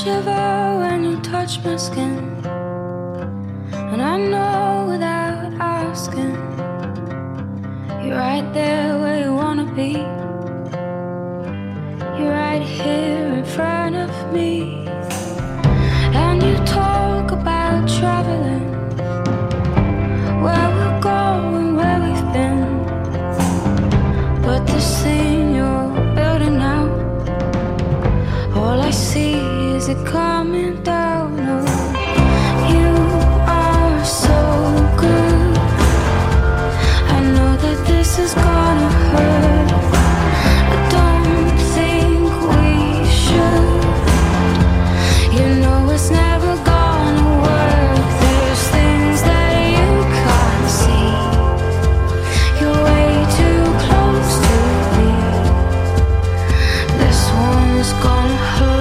shiver when you touch my skin, and I know without asking, you're right there where you wanna be. You're right here in front of me. And you talk about traveling, where we're going, where we've been. But this thing you're building now, all I see is it coming down. Oh, you are so good. I know that this is gonna hurt. I don't think we should. You know it's never gonna work. There's things that you can't see. You're way too close to me. This one is gonna hurt.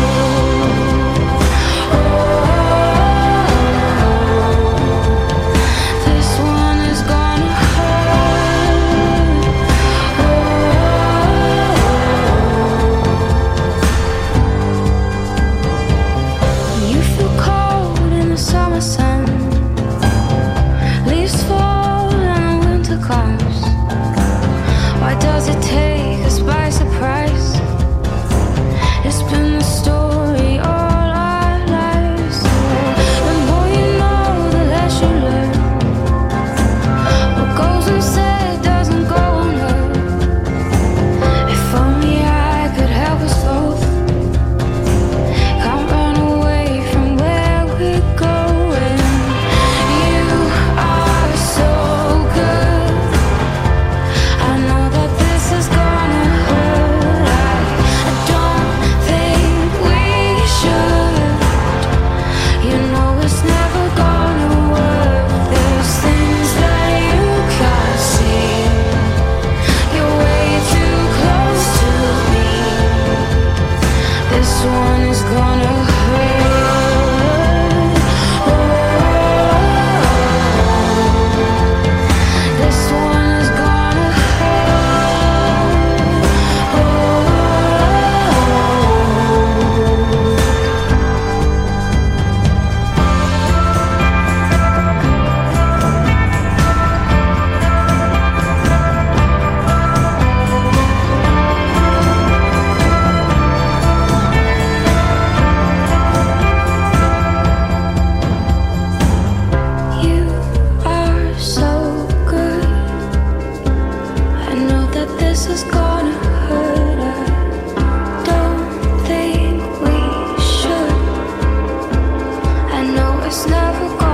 This is gonna hurt. I don't think we should. I know it's never gonna